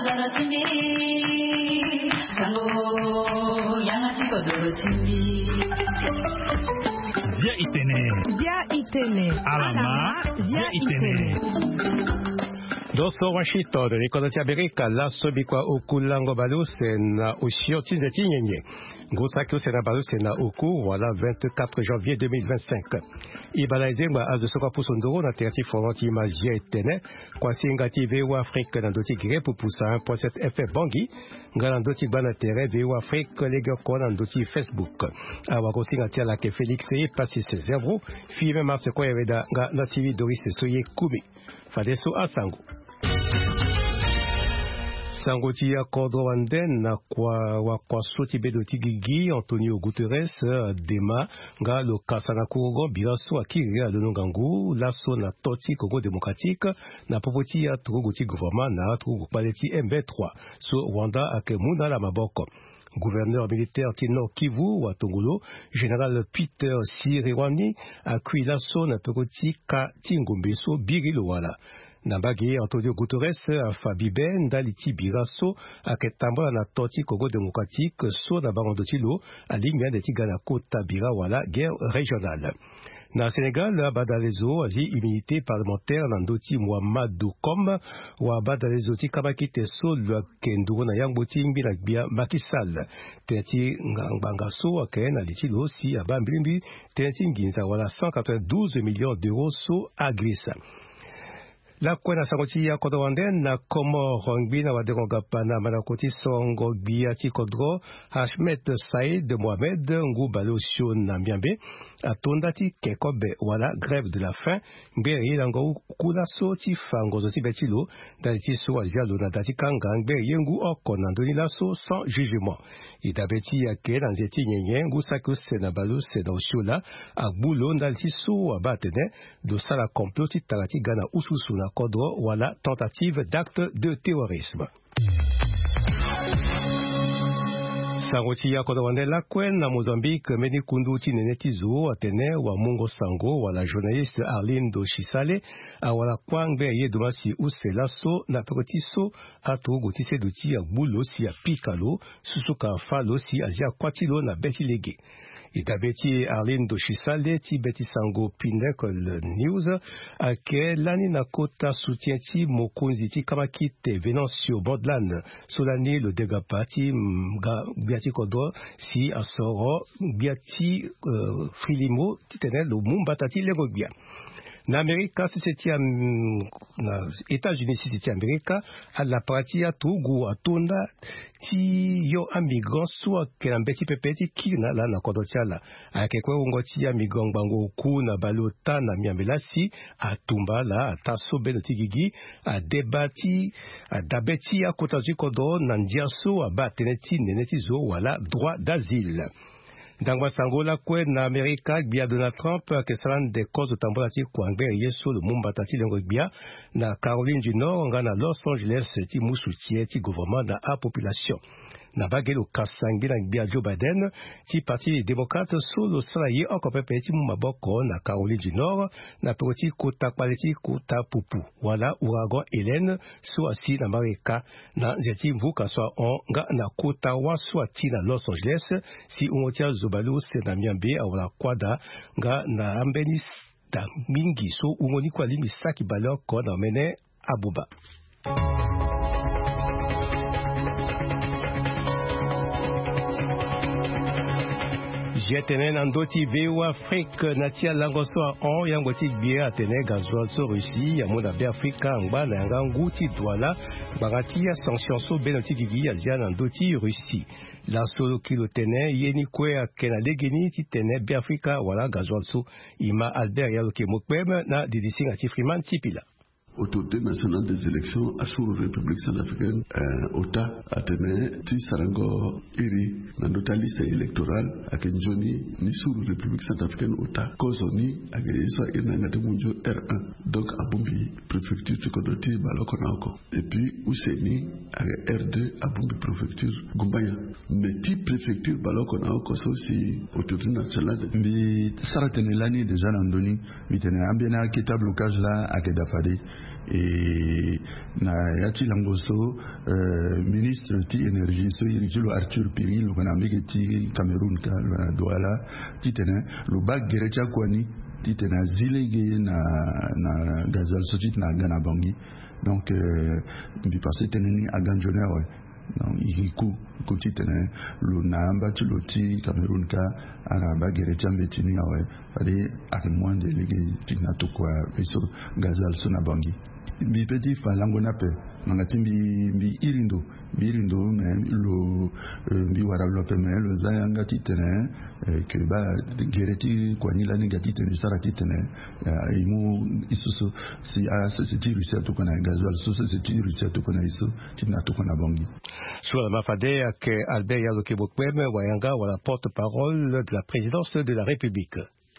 Dia Itene. Alama. Dia Itene. Doso Washington, l'école d'Amérique, la Sobikwa Okulango Balu, c'est na Ushiotin de Tinyenye. Gosakyo Senabalu, c'est na Oku, voilà, 24 janvier 2025. Ibalaise, moi, à 200% d'euros, na terti formanti magia etene, kwa singati VO Afrique, na doti gré pour pousser 1.7 FM Bangui, na doti banatere VO Afrique, les gars, na doti Facebook. Awa singati la ke Félix, passi ses zéro, fille même mars, quoi, yaveda, na civi Doris, soye Kumi. Fadeso Asango. Sangoti ya Kodrowanden na kwa soti bedoti gigi Antonio Guterres dema nga lo kasana kugo biraso akiri ya donongangu laso na toti Congo démocratique na popoti ya Turugoti gouvernement na Turugu paleti MB3 so Rwanda akemuna la maboko. Gouverneur militaire Tino Kivu wa Tongolo, général Peter Siriwani akui laso na pekoti ka Tingombeso birilo wala. Nambagi Antonio Guterres Fabi Ben Daliti Biraso aketambala na toti Congo démocratique so na barondotilo aligna de tigana kota bira wala guerre régionale. Na Sénégal, Badalezo azi immunité parlementaire nandoti Mouamadou Kom wa Badalezo ti kabakite so le kendo na yangoti mbila bia Makisal tenti ngangaso aken alitilo si abambilimbi tenti nginza wala 192 millions d'euros so agrisa. La kwena sangoti ya Kodowanden na Komor Rongbi na waderonga pana manakoti songo biati kodro Hashmet Saïd Mohamed Ngoubalo Sion na Mbiambe atondati kekobe wala grève de la faim mberi lango kula soti fango zoti betilo daliti so azialo na dati kanga mberi yengu oko na ndoni laso sans jugement idabeti yake na nzeti nyenye ngu saku sena balu sena oshula agbulo daliti so abatene do sala comploti talati gana ususu na kodro wala tentative d'acte de terrorisme. Sangoti ya Kodowande la kwen na Mozambique meni kundu tinenetizo atene wa Mungo Sango wala journaliste Arline Doshisale awala kwangbe ye domasi uselaso na pekotiso atogo tise duti ya bulo si ya pikalo susuka falo si azia kwatilo na betilege. Itabeti Arline Doshisale ti beti sango Pinnacle News ake lani na kota soutien ti mokonzi ti kamakite Venancio Bordlan solani le degapati biati kodo si asoro biati Frilimo titene lo mumbatati legobia. Na Amerika siseti na États-Unis siseti Amerika à la partie à Togo à Tonda ti yo amigrant soit que na beti pepeti ki na la na kodotiala akekwe ngoti ya migrant bango ku na balota na miambelasi atumba la taso benoti gigi a debati a dabeti a kotaji kodo na ndiaso abateneti neneti zo wala droit d'asile. Dans Sangola kwe na Amerika bia Donald Trump que salan de cause de tambolati kwangbe yeso le mumbatati lengo bia na Caroline du Nord nga na Los Angeles ti musutie ti gouvernement na a population. Na bagelo kasangi na bia Joe Biden ti parti démocrate solo salaye okopepe ti mumaboko na Caroline du Nord na poti kota kwaliti kota pupu wala ouragan Hélène soit si na Amerika na zeti mvuka soit on nga na kota wa soit ti na Los Angeles si umotia zobalu se na miambe awala kwada nga na ambeni da mingi so umoni kwa limi saki baloko na mene abuba. Jetene nandoti VO Afrique natia langoso on yangoti bia atene gazoil so Russie ya mona be Afrika ngba na nguti douala bagati ya sanction so benoti gigi ya nandoti Russie la solo kilo tene yeni kwe akena legeni ti tene be Afrika wala gazoil so ima Albert yaloke mokwem na didisinga ti Freeman Tipila. Autorité nationale des élections à la République centrafricaine, OTA, Atene, Ti Sarango, Iri, dans liste électorale, à Kenjoni, ni sur la République centrafricaine, OTA, Kozoni, à Grésois, et Nangademunjo R1, donc à Bombi, préfecture de Kodoti, Balokonako. Et puis, Ouseni, à R2, à Bombi, préfecture Gumbaya. Mais ti préfecture Balokonako, c'est aussi autorité nationale. Mais Saratene l'année déjà, Nandoni, mais tenez un bien à blocage là, à Kedafade. et na yati langoso ministre ti énergie so yirilo Arthur Piri lo kana meketi Cameroun ka lo Douala titene lo bag gerecha kwani titena zilege na gazal sotit na Ghana bangi donc bi passé teneni à Ganjonero non ihiku kotitene lo namba tuloti Cameroun ka ara bagere chambe tini awe pale akimwande lege tina tukwa eso gazal sona bangi bi petit falango nape mangati bi irindo mais lo bi wara lope mais lo zayanga titene que ba gereti kwanila ngati tene sara titene imu isusu si a se tiru se to kana gazal so se tiru se to kana iso tina to kana bangi sur la mafade que Albert Yalokebokweme wayanga wala porte-parole de la présidence de la République.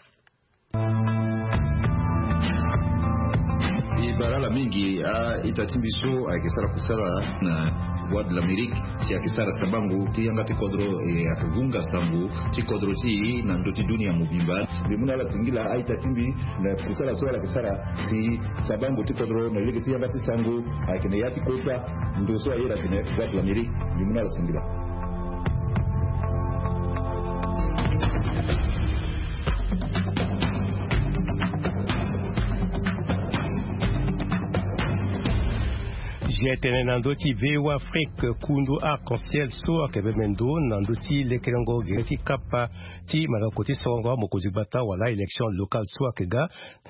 Barala mingi itatimbiso akisara kusala na voix de l'Amérique si akisara sabangu kiyanga tikodro akavunga sambu tikodro ti na ndoti dunia mubimba bimuna la singila aitatimbi na kusala swala kisara si sabangu tikodro na ile kiyanga tisangu akine yati kota ndoso ayera kine voix de l'Amérique bimuna la singila. Tene nandoti veo Afrique kundu arc-en-ciel so akebemendo nandoti lekelengo gereti kapa ti malakoti songo mokozi bata wala élection locale so akega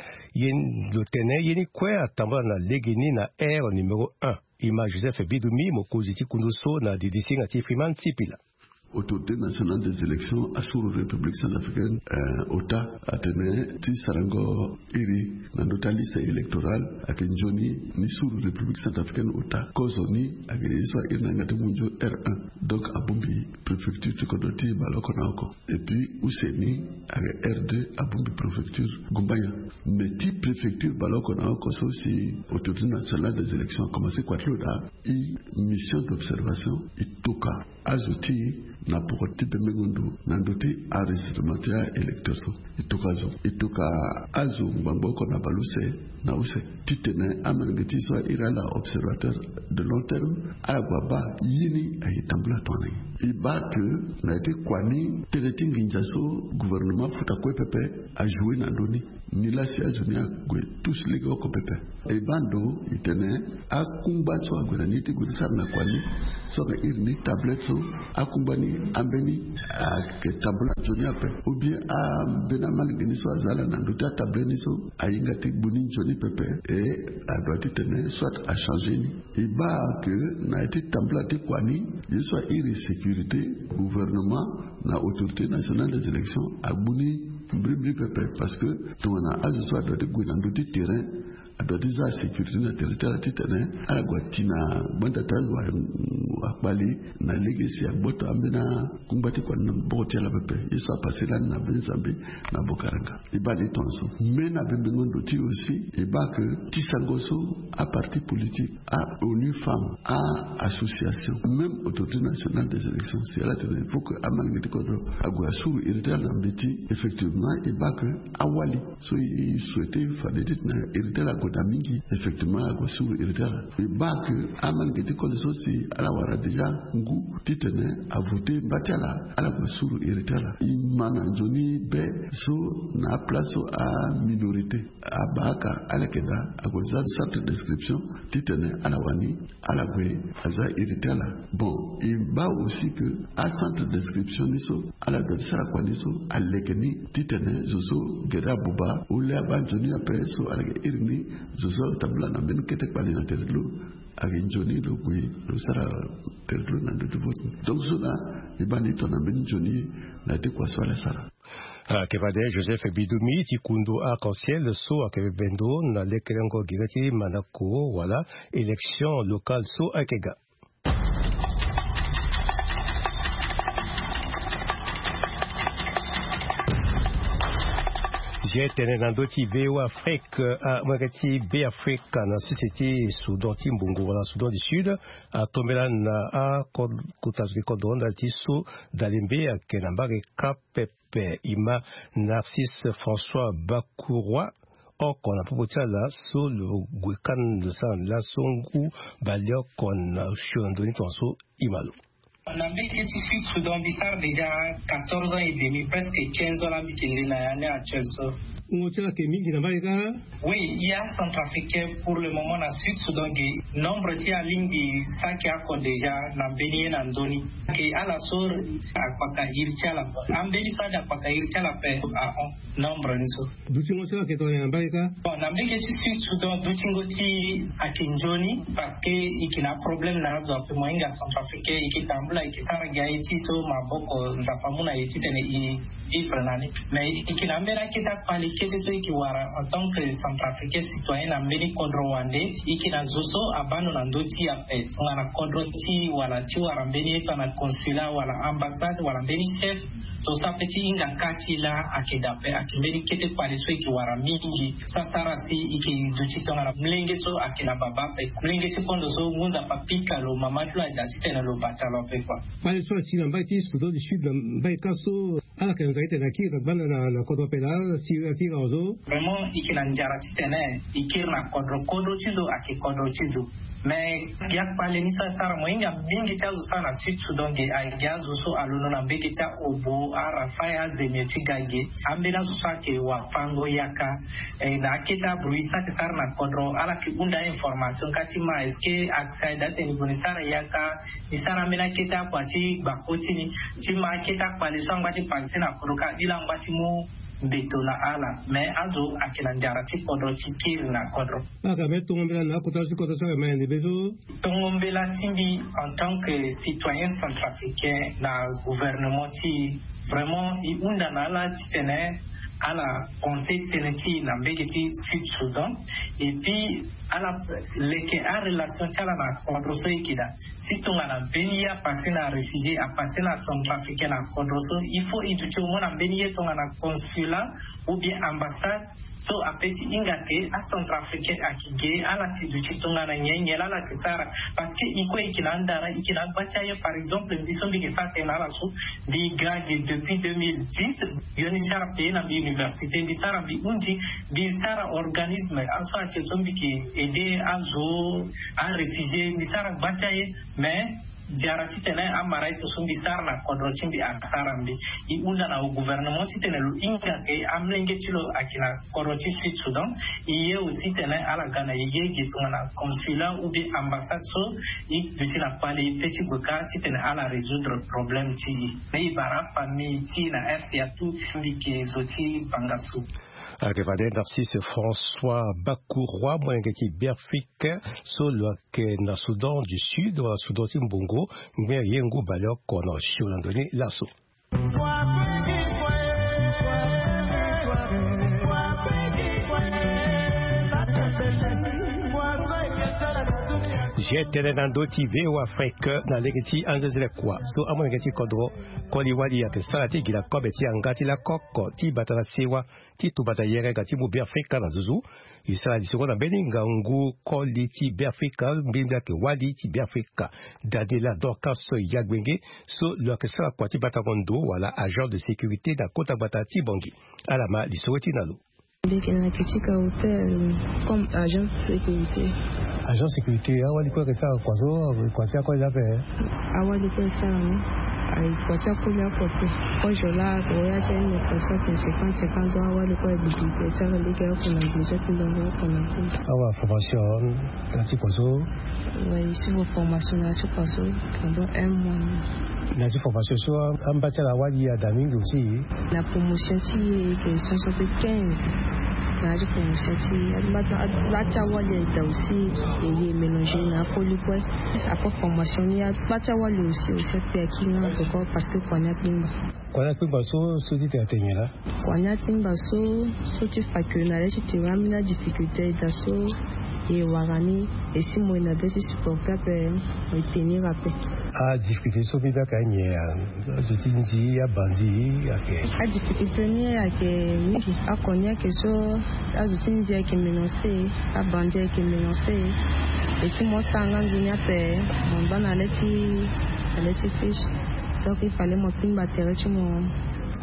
yen lotene yeni kwe atamba na legeni na R numéro 1 ima Joseph Bidumi mokozi ti kundu so na DDC ngati Freeman Sipila. Autorité nationale des élections à la République centrafricaine, OTA, a tenu Sarango Iri, dans notre liste électorale, à Kenjoni, ni sur la République centrafricaine, OTA, Kozoni, à Grésois, Irnangatemunjo R1, donc à Bumbi, préfecture Tukodoti, Balokonako. Et puis, Ouseni, à R2, à Bumbi, préfecture Gumbaya. Mais ti préfecture Balokonako, c'est aussi Autorité nationale des élections, a commencé quoi là, mission d'observation, et Toka, Azoti, na pokoti pemengundu nandote enregistrement électeur itoka azu mbamboko na baluse na use titene amergeti so irala observateur de long terme agwaba yini ayitambula twana iba que na été kwani teletingi njaso gouvernement futa kwe pepe a jouer na ndoni ni la sia junia gwe tous les go ko pepe e bando itene akumba so agwena niti gudisa na kwani so ga irni tablette so akumbani ambeni ke tabla junia pe ou bien bena malgeni so azala na nduta tableni so ayinga te buni joni pepe et a doit itene soit a changer ni e ba que na été tabla te kwani il soit sécurité gouvernement na autorité nationale des élections a buni mbrimbi pepe parce que tona azu soit doit de gouvernement du terrain a doit déjà sécurité na territoire titane ala gwatina banda talwa akbali na legacy aboto amena kumbati kwa mboti la pepe yeso passer là na benzambe na bokaranga ibali tonso mena bebengondo ti aussi et ba que tisangoso à parti politique à ONU femmes à association même autorité nationale des élections c'est là il faut que amalgati ko agwa suru irita na mbeti effectivement et ba que awali so il souhaitait faire des na irita mingi effectivement à sur irritera et ba que amal gete ko sosi ala wara déjà ngu titene a voter batala ala sur irritera imana joni be so na place à minorité abaka ala keda a goza centre d'inscription titene ala wani ala gwe aza irritera bon et ba aussi que à centre d'inscription niso ala de sara kwa niso alekeni titene zoso gera buba ule abanjoni apeso ala irni zozo tabla na ben kete kwa na terlo agenjoni lo kui lo sara terlo na de vote donc cela e bani to na ben joni na de kwa swala sara Kevade Joseph Bidumi tikundo arc-en-ciel so akebendo na lekelengo gigati manako wala élection locale so akega. Tene nandoti veo Afrique magati be Afrique na société Soudan Timbongo wala Soudan du Sud a tombela na kutazi kodon daltiso dalembe kenambare kapepe ima Narcisse François Bakourois okona popotiala so le gwekan de san la songu balio kona shondoni tonso imalo. On a bien été Sud Soudan Bissar déjà 14 ans et demi, presque 15 ans à Chelsea. Oui, il y a Centrafricain pour le moment dans Sud Soudan. Nombre de lignes de ça qui a déjà dans Béni et Nandoni. Qui à la sour à Kwaka Irchala. En Béni soit à Kwaka Irchala à nombre de ça. On a bien été Sud Soudan, Dutingoti à Kinjoni parce qu'il y a un problème dans la zone. Moi, il y a Centrafricain qui est en blanc. Kisara gaiti so maboko zapamuna yititene ifranani mais ikinambera kita palikete so ikiwara en tant que centrafricain citoyen ambeni kodrowande ikina zoso abano na ndoti ape ngana kodroti wala tiwara mbeni eto na consulat wala ambassade wala mbeni chef to sapeti inga katila akedape akimeni kete paliso ikiwara mingi sasara si ikiduchi tonga mlenge so akina babape mlenge chikondo so ngunza papika lo mamadlo ajatitene lo batalo pe kwa. Pas soit si l'on va être Soudan du Sud, l'on Kasso, à la candidature de qui, la Kodopédal, si qui Rozo. Vraiment, il y a un jaratitene, il y a un Kodro Chizo, à qui Kodro Chizo. Mais il y a pas les missions star moinga bingi ta usana Sud Sudan ge aiga zuso aluno na beke ta obo ara faya zemeti gage ambela susake wa fango yaka na kita bruisa ke sarna kodro ala ki unda information kati ma eske access data ni bonisara yaka isara mena kita kwati bakoti ni chima kita kwali sangwa ti pasina kuruka ila ngwati mu betona ala mais azo akilanjara ti kodro tikir na kodro Tongombela Timbi en tant que citoyen centrafricain na gouvernement ti vraiment i unda na la titene à la conseil teneti na mbegeti Sud Soudan et puis à la leke a relation tala na kontroso ikida si tonga na benia passer na réfugié a passer na centrafricain na kontroso il faut éduquer au monde benia tonga na consulat ou bien ambassade so apeti ingate a centrafricain akige ala kiduchi tonga na nyenyela la kisara parce que iko ikilandara ikilabacha par exemple bisombi ke sa tena la so di grade depuis 2010 yonisara pe na université bisara bi unji bisara organisme aso a chezombi ki aider azo a réfugié bisara bachaye mais jarati tene amara ito sumbi sarna kodro chimbi akarambi I unda na gouvernement tene lu inga ke amlenge tilo akina kodro Sud Sudan iye aussi tene ala gana yeye gitu na consulat ou bien ambassade so I dutina pale petit goka tene ala résoudre problème ti nei bara famille ti na RCA tout ke zoti bangasu. Agevade Narcisse François Bakourois, Mwengeki Biafrique, solo ke na Soudan du Sud, ou Soudan Timbongo, mais yengu balok kono Sholandoni lasso. J'étais dans d'autres vidéos Afrique dans les anzazile kwa so amon ngati kodro koli wali ya kesati gila kobeti angati la kokko ti batala sewa ti tu batayere gati mu bi Afrika na zuzu isala di sekonda beninga ngu koli ti bi Afrika mbinda ke wali ti bi Afrika dadela doka so yagwenge so lo kesala kwa ti batakondo wala agent de sécurité da kota batati bongi alama di soweti nalo Bekena katika hotel comme agent de sécurité. Agent de sécurité, awali kwa kesa kwazo kwasia kwa jape. Awali kwa sana. Ai kwasia kwa jape. Kwa jola kwa ya une personne 50 awali kwa bibite tsara leke kwa na budget ndongo kwa na. Awa formation kati kwazo. Oui, sur vos formations là tu kwazo pendant un mois. La formation soit ambacha la wali ya damingi aussi. La promotion qui est 175. La promotion qui bacha wali da aussi et mélanger na polypoy après formation il y a bacha wali aussi c'est qui na encore parce que qu'on a pimba so dit atteindre qu'on a pimba so tu fais que na tu ramènes difficulté d'asso et warani et si moi na baisse supportable tenir après a difficulté so biba kanye je tinzi ya bandi yake a difficulté ni yake miki a konya que so a je tinzi yake menacé a bandi yake menacé et si moi sanga nzunya pe on va na leti fiche donc il fallait mon pin batterie tu mon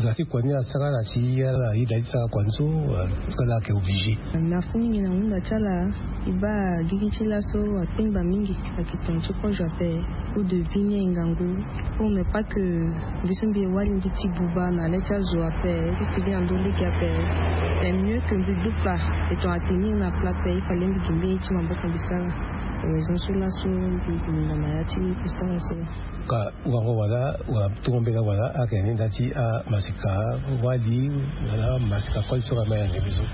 Zati kwani asaka la chia la ida sa kwanzo skala ke obligé. Merci mingi na unda chala iba gigichila so apimba mingi akitoncho ko jape ou de vigner ngangu pour ne pas que bisumbi wali ngiti buba na lecha zo ape qui bien ndoli ki ape. C'est mieux que de pas et ton attenir na plate il fallait ngimbe chi mambo kabisa. Raison sur la so na mayati kusana so. Ka wango wala wa tuombela wala akene ndati a masika wali na masika kwa sura maya ngebizo.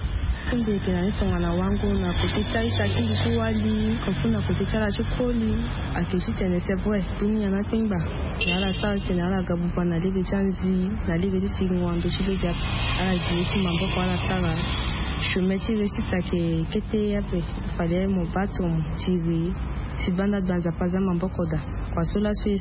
Kumbe kana tongana wangu na kutecha itaki so wali kofuna kutecha la chokoli akishite ne c'est vrai dunia na pimba na sa tena la gabupa na lege chanzi na lege disingwa ndo chile ya ala jiti mambo kwa la sala. Je me suis réussi à quitter après. Il fallait mon bâton tirer. Si banda dans un pas à m'embocoda. Quoi cela soit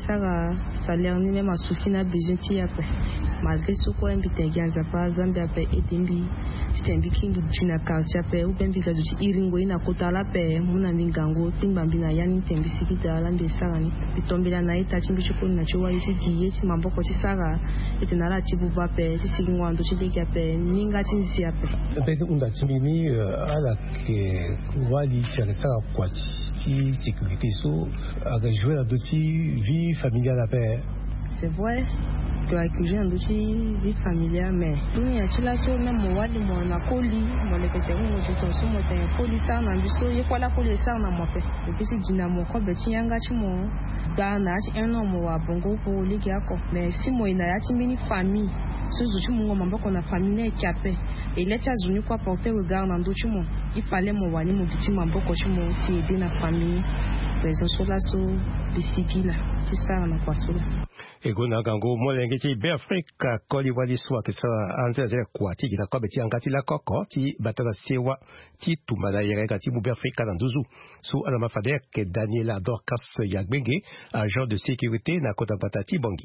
ça l'air ni même à souffrir n'a besoin de après. Malgré ce qu'on invite à gagner pas Zambia après et Dembi. C'est un biking du Jina quartier après ou bien biga du Iringo ina kota la paix. Mon ami Gango timbambi na yani tembi sikita la mbe sarani. Bitombi la naita chimbi chukun na chua isi diye ti mamboko ti sara. Et na la tibu va paix ti signo ando ti deki après. Ninga ti nzi après. Peut-être on a timini à la que wali tire ça quoi qui sécurité so a joué la dossier vie familiale à paix. C'est vrai. Que j'ai un dossier vie familiale mais nous y a tu la so na mo wali mo na koli mo le pete mo je to so mo te koli sa na biso ye kwa la koli sa na mo pe et puis si dina mo ko be ti yanga chi mo ba na chi eno mo wa bongo ko le ki ako mais si mo ina ya ti mini famille ce que mon maman qu'on a famille qui a fait et les chats unis quoi porter regard dans d'autres mots il fallait mon wali mon petit mambo ko mon ti aider na famille raison sur la so bisiki là c'est ça on a quoi sur ego na gango molenge ti be Afrika ko li wali swa ke sa anze ze kwa ti la ko be ti angati la koko ti batala sewa ti tumala yere ka ti mu be Afrika na duzu su ala mafade ke Daniela Dorcas Yagbenge agent de sécurité na kota patati Bangui.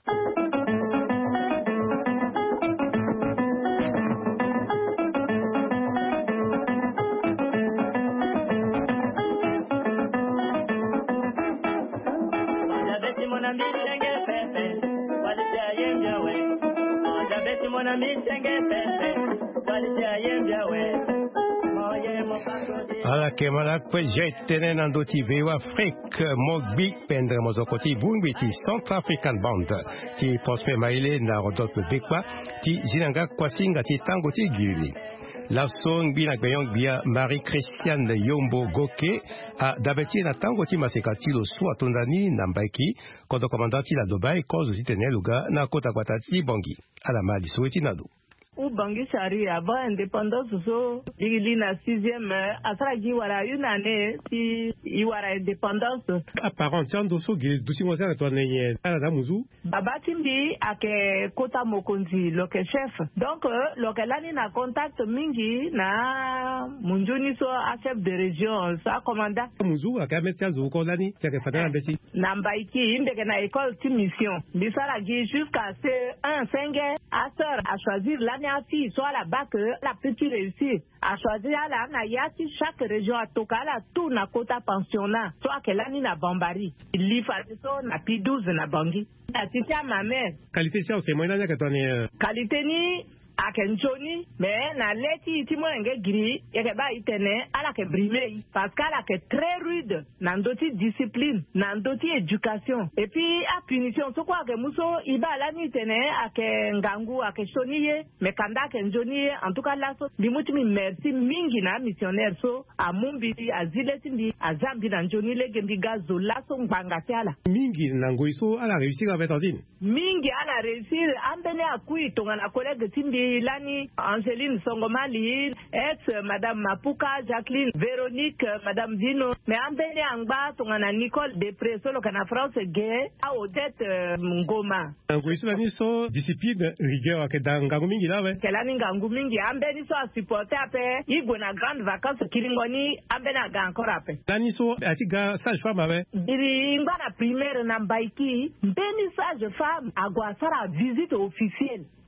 Ala kemala kwe jetene nandoti vewa Afrique mogbi pendre mozokoti bungbi ti Central African Band ti prospe maile na rodot bekwa ti zinanga kwasinga ti tango ti gili. La song bi na gbayong bia Marie-Christiane Yombo Goke a dabeti na tango ti maseka ti lo su atondani na mbaiki kodo komandati la dobai kozo ti tene luga na kota kwata ti Bangui. Ala mali soueti nado. U Bangui Chari avant indépendance so il na 6e asara gi wara une année si i wara indépendance apparent tiando so ge dusi mo sa to nenye ala da muzu baba timbi ake kota mokonzi lo ke chef donc lo ke lani na contact mingi na munjuni so a chef de région sa commandant muzu aka metia zo ko lani se ke fadana beti na mbaiki inde ke na école ti mission bisara gi jusqu'à C1 5 a sœur a choisir l'année à fille soit la bac la petite réussite a choisir la na yati chaque région a toka la tout na kota pensionnat soit que l'année na Bambari li fa so na P12 na Bangui a titia ma mère qualité ça c'est moi na ka tone qualité ni akenjoni mais na leti ti mo nge gri yeke ba itene ala ke brime parce qu'ala ke très rude na ndoti discipline na ndoti éducation et puis a punition so kwa ke muso iba la ni tene ake ngangu ake shoniye mais kanda ke njoni en tout cas là so limuti mi merci mingi na missionnaire so a mumbi a zileti a zambi na njoni le gembi gazo la so nganga tala mingi na ngoiso ala réussir avec tandine mingi ala réussir ambene akui tonga na collègue timbi Lani, Angeline Songomali, ex Madame Mapuka, Jacqueline, Véronique, Madame Dino, mais ambene angba tongana Nicole Depresso lo kana France gay a Odette Ngoma. Ngoiso lani so discipline rigueur ke dangangu mingi la we. Kelani ngangu mingi ambeni so supporter ape igwe na grande vacances kilingoni ambena ga encore ape. Lani so atiga sage femme abe. Diri ngba na primaire na mbaiki, mbeni sage femme agwa sara visite officielle.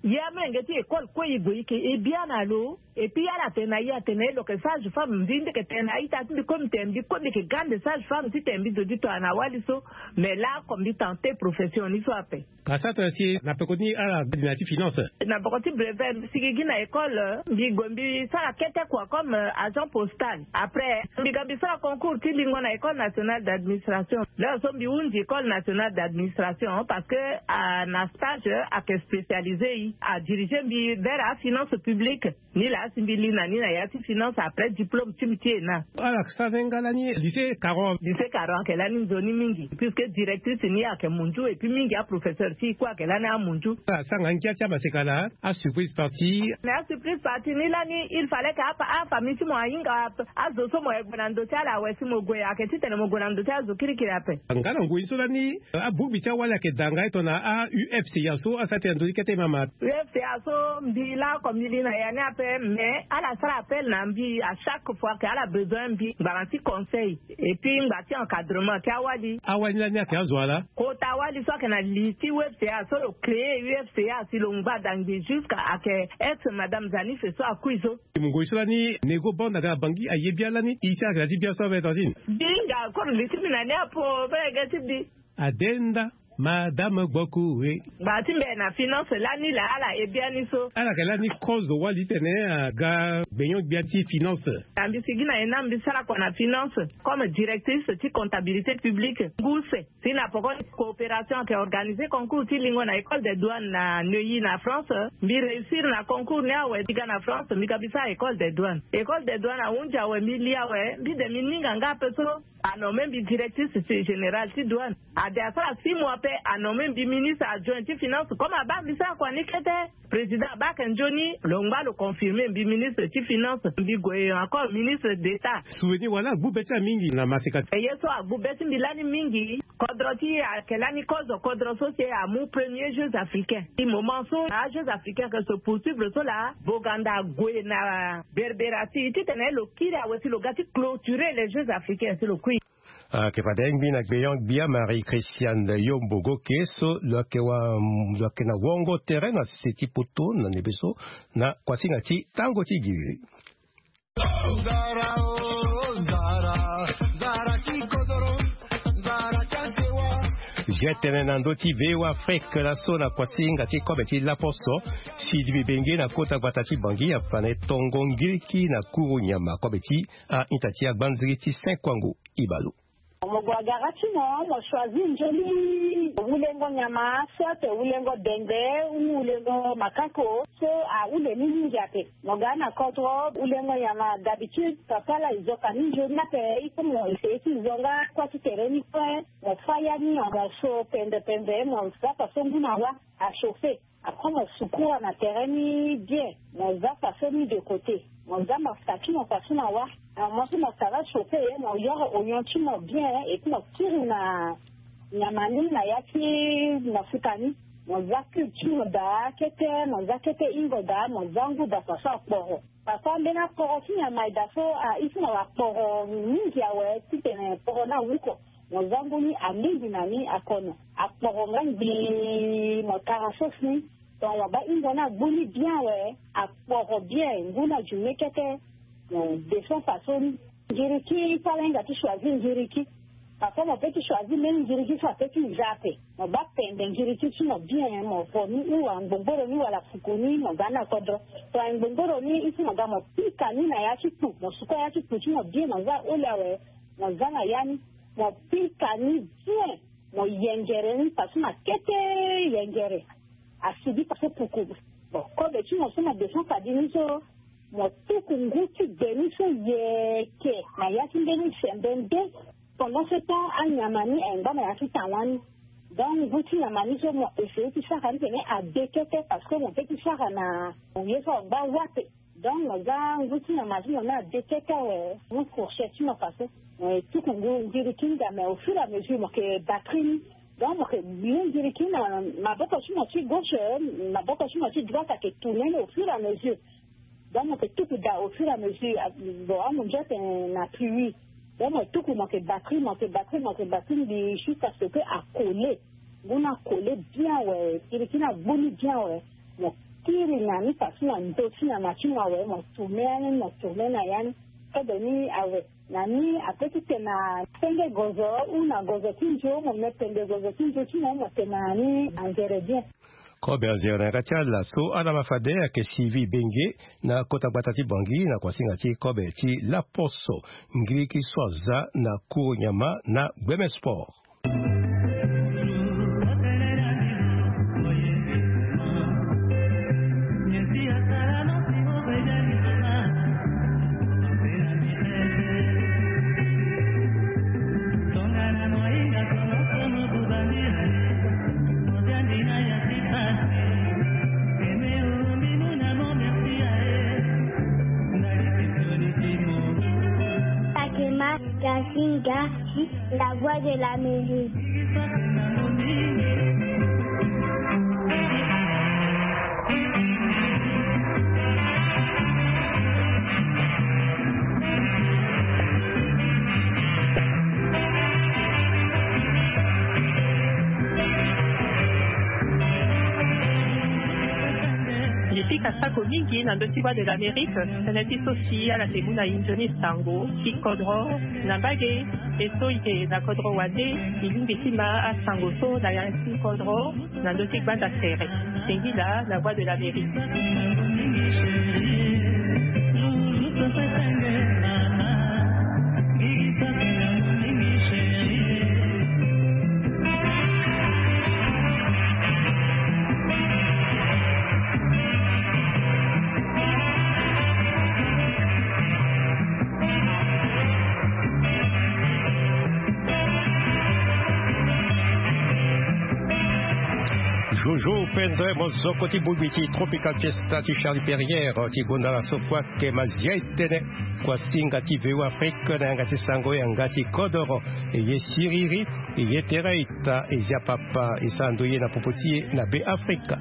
il y a même une école quoi il est bien à l'eau et puis il y a la tenaille à tenir donc sage femme dit que tenaille t'as dit comme t'aimes comme que grande sage femme si t'aimes de dire toi na waliso mais là comme dit tenter professionnel soit paix grâce à si n'a pas connu à la dynamique finance n'a pas connu brevet si qui na école bi gombi ça la quête quoi comme agent postal après bi gabi ça concours ti lingo na école nationale d'administration là sommes bi une école nationale d'administration parce que à na stage à que spécialisé à diriger bi vers la finance publique ni la simbili na ni na ya finance après diplôme timitié na alors ça n'engalani lycée 40 que là ni zoni mingi puisque directrice ni à que munju et puis mingi a professeur si quoi que là na munju ça ngankia tia basekala a surprise party na surprise party ni là ni il fallait que a famille si mo inga a zo so mo egbonando tia la wesi mo gwe aketi tene mo gonando tia zo kirikira pe ngana ngwe so ni a bubi tia wala ke danga itona a UFC ya so a sate ndo kete mama UFC ya so mbi la comme il na ya na pe mais à la salle appel na mbi à chaque fois qu'elle a besoin mbi garantie conseil et puis ngati encadrement tia wali awani la ni aka zo ala ko ta wali so que na listi UFC ya so le créer UFC ya si longba dangi jusqu'à que ex madame Zani fait ça akuizo ngwe so ni nego bon daga bangi ayebia la ni ita ga di bien so vetazine dinga ko listi na ne po bega tibi adenda Madame Bokoué. Batimbe na finance la ni la ala e bien ni so. Ala kala ni cause wali tene ga benyo biati finance. Ambi sigina ena mbi sala kwa na finance comme directrice ti comptabilité publique. Gouse. Si na poko coopération qui organisé concours ti lingo na école des douanes na Neuilly na France. Mbi réussir na concours na we tiga na France mbi kabisa école des douanes. École des douanes a unja we milia we mbi de mininga nga peso. Ano même directrice générale ti douane. A de ça 6 mois a nommé le ministre adjoint de finance comme à Bambisa quoi ni président Bakenjoni l'ongba le confirmé le ministre de finance bigoye encore ministre d'état souvenir voilà bubeta mingi na masika et yeso bubeta bilani mingi kodroti a kelani cause kodro socié à mon premier Jeux africains i moment so à Jeux africains que se poursuivre so là Boganda goye na berberati titene lo kira wesi lo gati clôturer les Jeux africains c'est le qui ke padeng bina beyong bia Marie Christiane Yombogo keso lo ke na wongo terrain na seti poto na nebeso na kwasinga ti tango ti giri jetene na ndoti vewa Afrique la so na kwasinga ti kobe ti la poso si dibi benge na kota batati bangi ya pane tongo ngiriki na kuru nyama kobe ti a intati ya bandri ti 5 kwangu ibalo Mogwagarati mo choisi njoli ulengo nyama soit ulengo dende ulengo makako so a ule nini jape mogana kodro ulengo nyama d'habitude papa la izoka njoli na pe ikomo isi zonga kwa tereni kwa mo faya ni on so pende mo sa paso nguna wa a chauffer après mon secours na tereni bien mo za paso ni de côté mo za ma statu mo paso na wa moi je m'en va chauffer mon yoro orienté bien et puis mon tire na nyamani na yaki na futani mon za culture da kete mon za kete ingo da mon zangu da sa poro papa mbena poro fi nyama da so a ifi na wa poro mingi awe titene poro na wiko mon zangu ni amindi na ni akono a poro ngambi mo karasos ni donc wa ba ingo na boni bien we a poro bien nguna jumekete de son façon Jiriki palenga tu choisir Jiriki après mon petit choisir même Jiriki soit petit zappé on va pendre Jiriki tu m'as bien mon fourni ou un bomboro ni wala fukuni mon gana kodro to un bomboro ni ici mon gama pika ni na ya chitu mon suko ya chitu tu m'as bien mon za olawe mon gana yani mon pika ni bien mon yengere ni parce ma kete yengere asibi parce pour bon comme tu m'as fait ma descente à dimiso Motuku nguti beniso yeke na yaki ndeni sembende pendant ce temps à Nyamani enga na yaki tawani donc nguti Nyamani so mo essayer de faire aller à déquêter parce que mon petit frère na yeso ba wape donc nga nguti Nyamani on a déquêter mon fourchette mo passé tout nguti kinga mais au fur et à mesure que batterie donc bien dire que ma boko sur ma gauche ma boko sur ma droite a que tourner au fur et à mesure donc tout da au fur et à mesure bon mon jet na pluie donc tout que manque batterie de juste à ce que à coller on a collé bien ouais il qui n'a boni bien ouais kiri na ni pasuna ndochi na machuma we motumena yani kadoni awe nani apetite na penge gozo una gozo tinjo mo metende gozo tinjo china mo tenani angeredie kobe azera kachala so ala mafade ke CV benge na kota batati bangi na kwasinga ti kobe ti la poso ngiri ki swaza na kunyama na Gweme Sport. Kasinga, la voix de l'Amérique. Kasako mingi na ndoti voix de l'Amérique, sanati sosi ala temuna injoni sango, ki kodro, na bage, eso ike na kodro wade, ilingi sima a sango so na yansi kodro, na ndoti banda sere. Sengila, la voix de l'Amérique. Jojo pendre mozoko ti bulbiti tropical fiesta ti Charlie Perrière ti gondala sokwa ke maziaitene kwa singa ti veu Afrique na ngati sango ya ngati kodoro ye siriri ye tereita ya papa isando ye na popoti na be Afrika.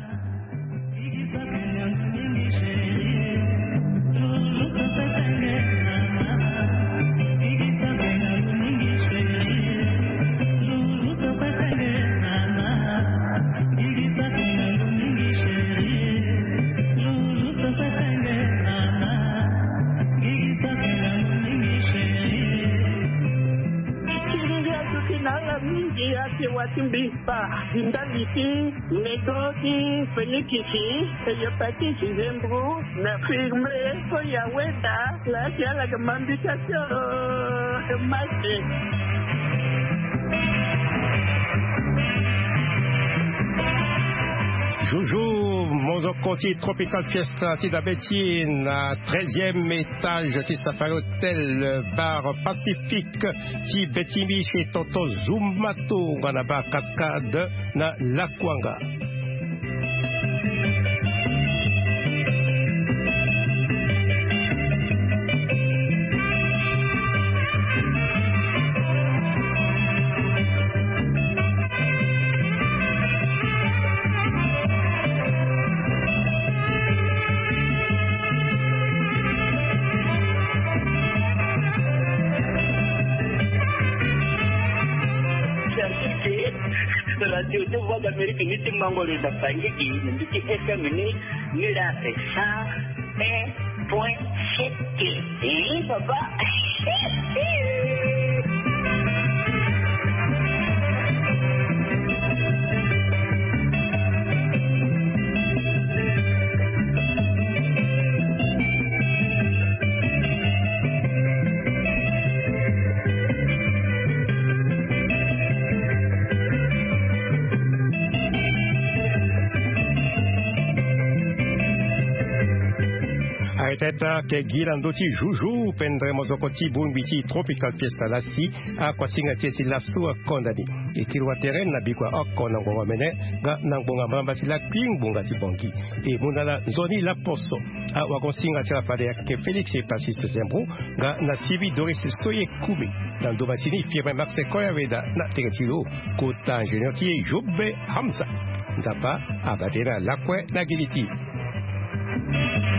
Timbipa, Zindaliti, Negoti, Fenikiki, Yopati, Zembro, na firme, Soyaweta, la Tiala de Mandication, Maché. Jojo, Mozokoti Tropical Fiesta, Tidabeti, na 13e étage, ti Safari Hotel, bar Pacifique, ti Betimi chez Toto Zumato, Ganaba Cascade, na Lakwanga. Radio Voix d'Amérique ni mangolo da pangiki ni FM ni la pesa 1.7 papa. Teta ke gilandoti juju pendre mozokoti bumbiti tropical fiesta lasi a kwasinga teti lasu akondani ikirwa teren na bikwa akona ngwa mene ga nangbonga mamba sila pingbunga ti bongi e munala zoni la poso a wakonsinga tira pade ke Felix e Pasis Zembro ga na sibi Doris Soye Kumi dan domasini firme Maxe Koya Veda na teretilo kota ingenieur ti Jobe Hamza nzapa abatena lakwe na giliti.